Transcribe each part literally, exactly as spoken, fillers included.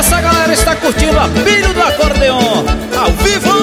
essa galera está curtindo a Pilha do Acordeon ao vivo.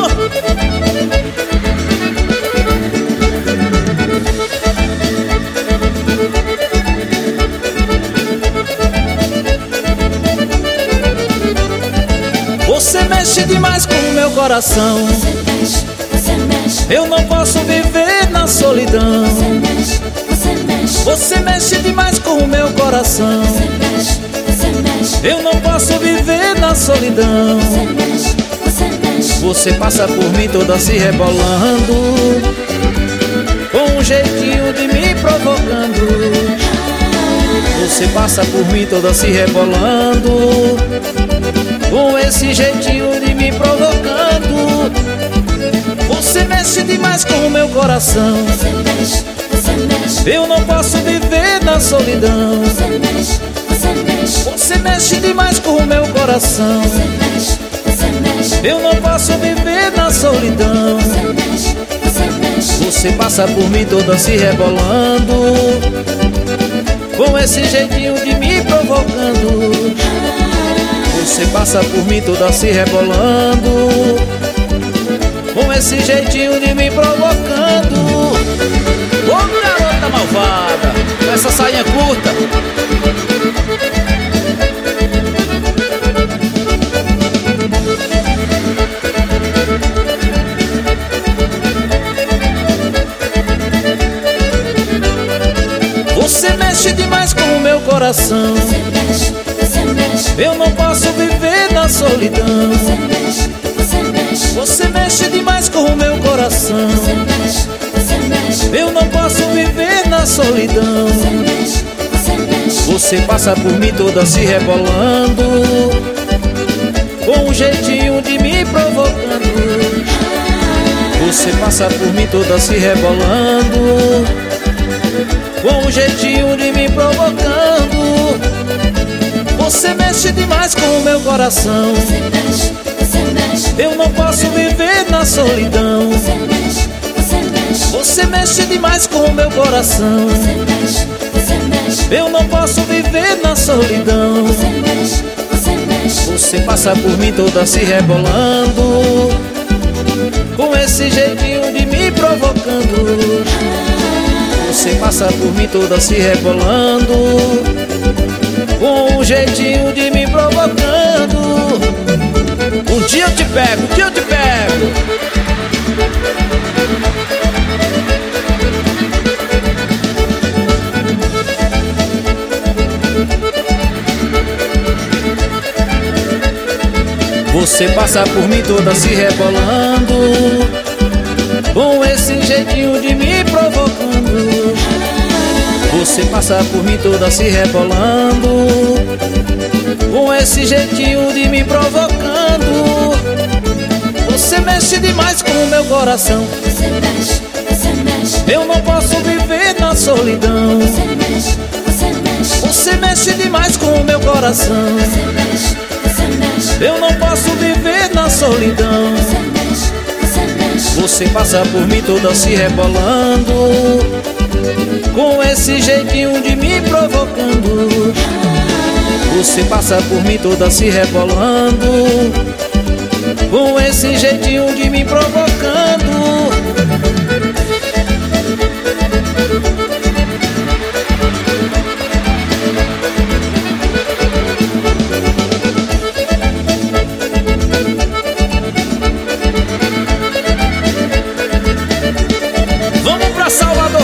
Você mexe demais com o meu coração. Você mexe, você mexe. Eu não posso viver na solidão. Você mexe, você mexe. Você mexe demais com o meu coração. Você mexe, você mexe. Eu não posso viver na solidão. Você mexe, você mexe. Você passa por mim toda se rebolando, com um jeitinho de me provocando. Você passa por mim toda se rebolando, com esse jeitinho de me provocando. Você mexe demais com o meu coração. Você mexe, você mexe. Eu não posso viver na solidão. Você mexe, você mexe. Você mexe demais com o meu coração. Você mexe, você mexe. Eu não posso viver na solidão. Você mexe, você mexe. Você passa por mim toda se rebolando, com esse jeitinho de me provocando. Você passa por mim toda se rebolando, com esse jeitinho de me provocando. Ô garota malvada, com essa sainha curta. Você mexe demais com o meu coração. Você mexe, você mexe. Eu não posso viver na solidão. Você mexe, você mexe. Você mexe demais com o meu coração. Você mexe, você mexe. Eu não posso viver na solidão. Você mexe, você mexe. Você passa por mim toda se rebolando, com um jeitinho de me provocando. Você passa por mim toda se rebolando, com um jeitinho de me provocando. Você mexe demais com o meu coração. Você mexe, você mexe. Eu não posso viver na solidão. Você mexe, você mexe. Você mexe demais com o meu coração. Você mexe, você mexe. Eu não posso viver na solidão. Você mexe, você mexe. Você passa por mim toda se rebolando, com esse jeitinho de me provocando. Você passa por mim toda se rebolando, com um jeitinho de me provocando. Um dia eu te pego, um dia eu te pego. Você passa por mim toda se rebolando, com esse jeitinho de me provocando. Você passa por mim toda se rebolando, com esse jeitinho de me provocando. Você mexe demais com o meu coração. Você mexe, você mexe. Eu não posso viver na solidão. Você mexe, você mexe. Você mexe demais com o meu coração. Você mexe, você mexe. Eu não posso viver na solidão. Você mexe, você mexe. Você passa por mim toda se rebolando, com esse jeitinho de me provocando. Você passa por mim toda se rebolando, com esse jeitinho de me provocando. Vamos pra Salvador!